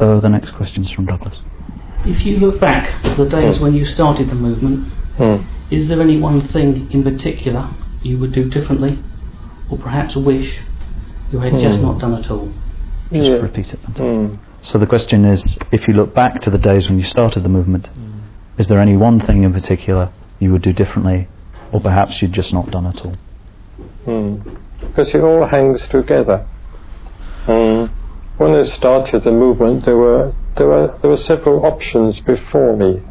So the next question is from Douglas. If you look back to the days when you started the movement, is there any one thing in particular you would do differently, or perhaps wish you had just not done at all? Just repeat it. So the question is, if you look back to the days when you started the movement, is there any one thing in particular you would do differently, or perhaps you'd just not done at all? Because it all hangs together. When I started the movement, there were several options before me.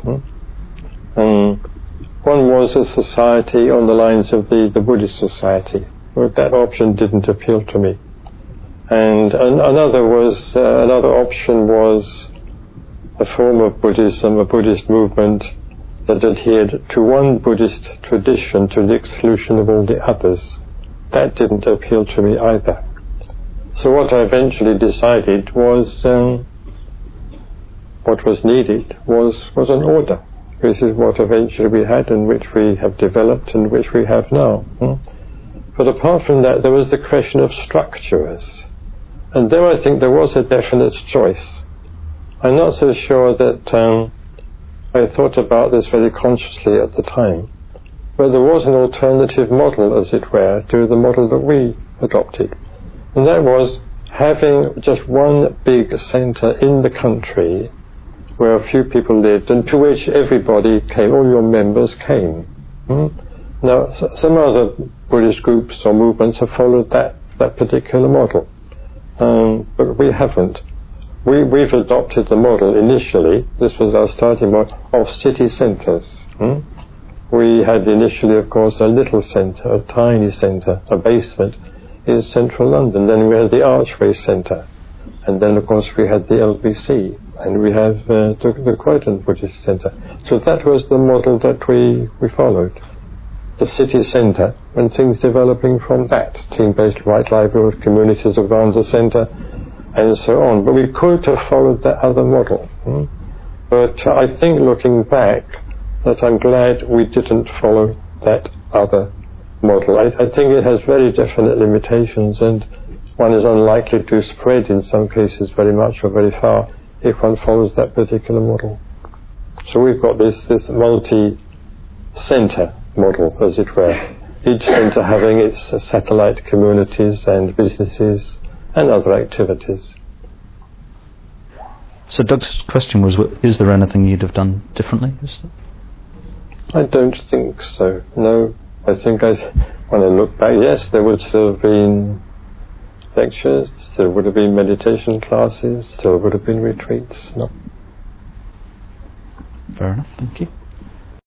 One was a society on the lines of the Buddhist society, but that option didn't appeal to me. And another option was a form of Buddhism, a Buddhist movement that adhered to one Buddhist tradition to the exclusion of all the others. That didn't appeal to me either. So what I eventually decided was what was needed was an order. This is what eventually we had, and which we have developed, and which we have now. But apart from that, there was the question of structures. And there I think there was a definite choice. I'm not so sure that I thought about this very consciously at the time. But there was an alternative model, as it were, to the model that we adopted. And that was having just one big centre in the country where a few people lived, and to which everybody came, all your members came. Now, some other Buddhist groups or movements have followed that particular model, but we haven't. We've adopted the model initially, this was our starting model, of city centres. We had initially, of course, a little centre, a tiny centre, a basement in central London. Then we had the Archway Centre, and then, of course, we had the LBC, and we have the Croydon Buddhist Centre. So that was the model that we followed. The city centre, and things developing from that. Team-based right livelihood, communities around the centre, and so on. But we could have followed that other model. But I think, looking back, that I'm glad we didn't follow that other model. I think it has very definite limitations, and one is unlikely to spread in some cases very much or very far if one follows that particular model. So we've got this multi-centre model, as it were, each centre having its satellite communities and businesses and other activities. So Doug's question was, is there anything you'd have done differently? I don't think so, no. I think when I look back, yes, there would still have been lectures, there would have been meditation classes, there would have been retreats. No. Fair enough, thank you.